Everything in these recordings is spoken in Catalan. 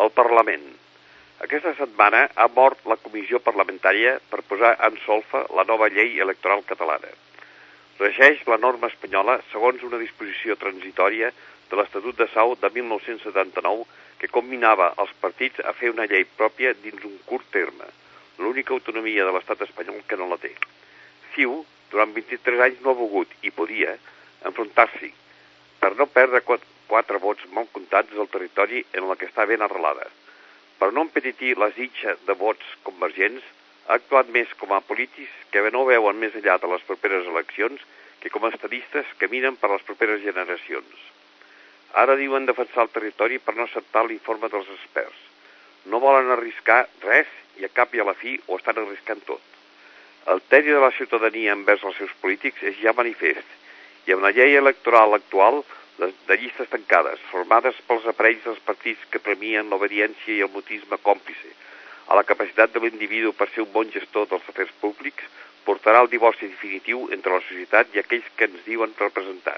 El Parlament. Aquesta setmana ha mort la comissió parlamentària per posar en solfa la nova llei electoral catalana. Regeix la norma espanyola segons una disposició transitòria de l'Estatut de Sau de 1979 que combinava els partits a fer una llei pròpia dins un curt terme, l'única autonomia de l'estat espanyol que no la té. CiU, durant 23 anys no ha volgut, i podia, enfrontar-s'hi, per no perdre 4 vots mal comptats del territori en la que està ben arrelada. Per no empetitir la sitja de vots convergents, ha actuat més com a polítics que no veuen més enllà de les properes eleccions que com a estadistes que miren per les properes generacions. Ara diuen defensar el territori per no acceptar l'informe dels experts. No volen arriscar res i a cap i a la fi ho estan arriscant tot. El tedi de la ciutadania envers els seus polítics és ja manifest, i amb la llei electoral actual de llistes tancades, formades pels aparells dels partits que premien l'obediència i el mutisme còmplice, a la capacitat de l'individu per ser un bon gestor dels afers públics, portarà el divorci definitiu entre la societat i aquells que ens diuen representar.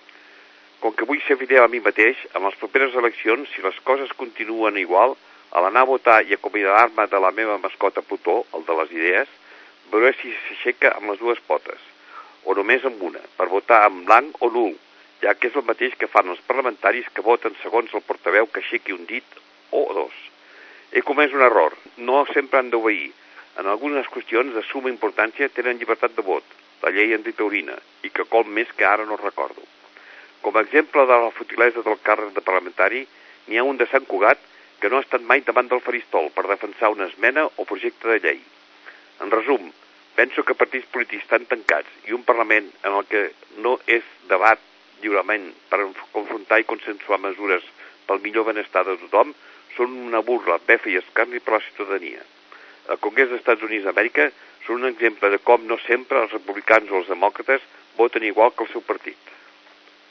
Com que vull ser fidel a mi mateix, en les properes eleccions, si les coses continuen igual, a l'anar a votar i acomiadar-me de la meva mascota Plutó, el de les idees, veuré si s'aixeca amb les dues potes, o només amb una, per votar en blanc o nul, ja que és el mateix que fan els parlamentaris que voten segons el portaveu que aixequi un dit o dos. He comès un error, no sempre han d'obeir. En algunes qüestions de summa importància tenen llibertat de vot, la llei antitaurina, i que col més que ara no recordo. Com a exemple de la futilesa del càrrec de parlamentari, n'hi ha un de Sant Cugat que no ha estat mai davant del faristol per defensar una esmena o projecte de llei. En resum, penso que partits polítics tan tancats i un Parlament en el que no és debat lliurement per confrontar i consensuar mesures pel millor benestar de tothom són una burla, befa i escarni per la ciutadania. El Congrés dels Estats Units d'Amèrica són un exemple de com no sempre els republicans o els demòcrates voten igual que el seu partit.